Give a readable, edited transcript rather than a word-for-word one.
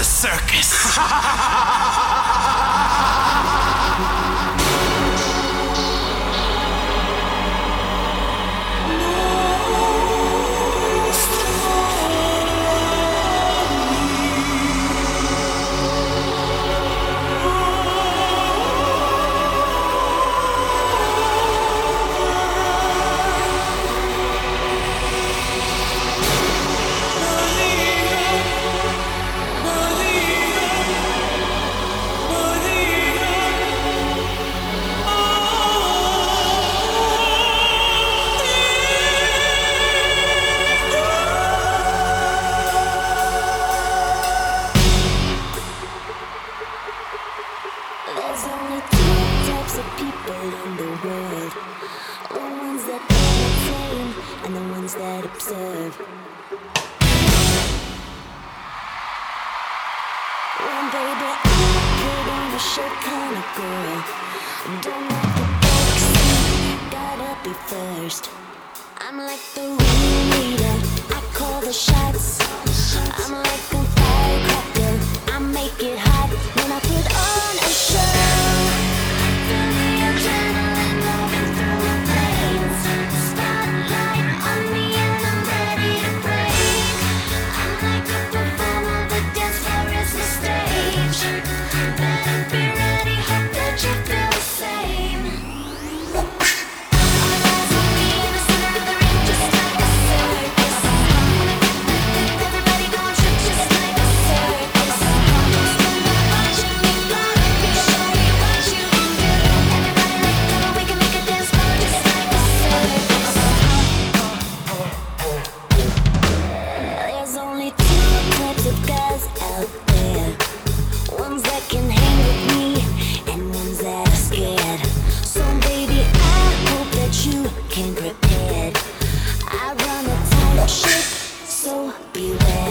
the circus. There's only two types of people in the world. The ones that entertain and the ones that observe. Well, baby, I'm a put on a show kind of girl. Don't like the backseat, gotta be first. I'm like the ringleader, I call the shots. I'm like a firecracker, I make it hot when I put on a show. Feel the adrenaline moving through my veins. Spotlight on me and I'm ready to break. I'm like a performer, the dance floor is the stage. Better be ready, hope that you feel the same. All eyes on me in the center of the ring, just like a circus. Everybody gon' trip just like a circus. Watching me fly, let me show you what you can do. Everybody let go, we can make a dance floor just like a circus. There's only two types of guys out there. Ones that can hang with me and ones that are scared. So baby, I hope that you came prepared. I run a tight ship, so beware.